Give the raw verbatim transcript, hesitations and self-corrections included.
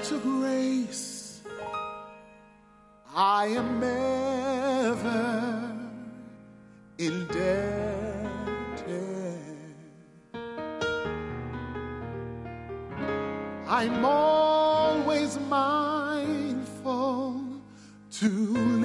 such a grace, I am ever indebted. I'm always mindful to